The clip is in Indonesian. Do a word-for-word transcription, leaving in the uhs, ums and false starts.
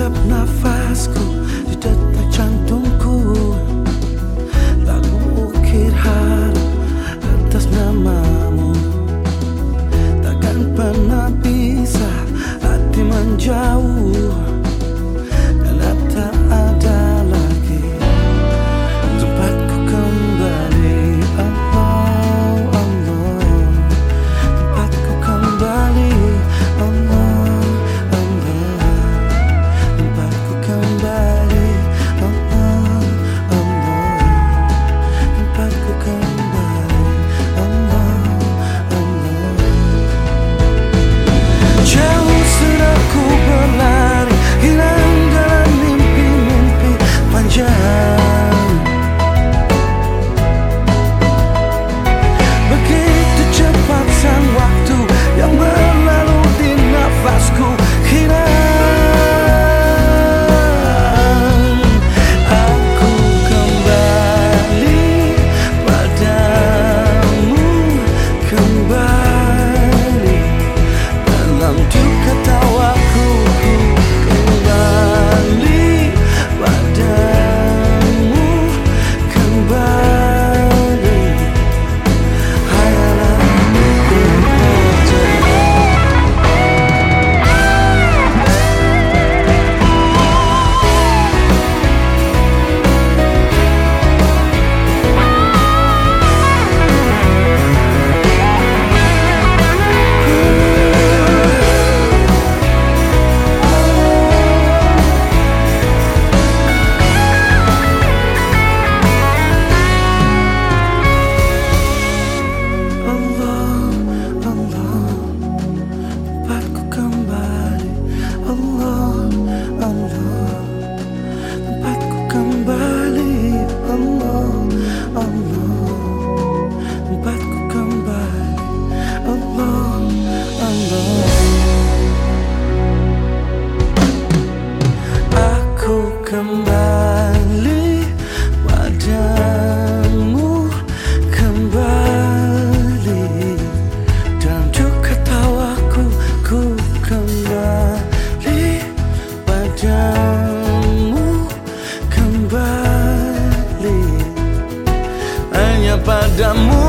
setiap nafasku, di detak jantungku, lalu ukir harap atas namamu. Takkan pernah bisa hati menjauh, karena tak ada lagi tempatku kembali. Allah, Allah, tempatku kembali. Allah, Allah, tempatku kembali. Allah, Allah, tempatku kembali. Allah, Allah. Jauh sudah ku berlari, hilang dalam mimpi-mimpi panjang. Begitu cepat sang waktu yang berlalu di nafasku hilang. Aku kembali padamu, kembali dalam duka tawaku. Kembali padamu, kembali. Hayalah kembali padamu, kembali dalam duka tawaku. Ku kembali padamu, kembali hanya padamu.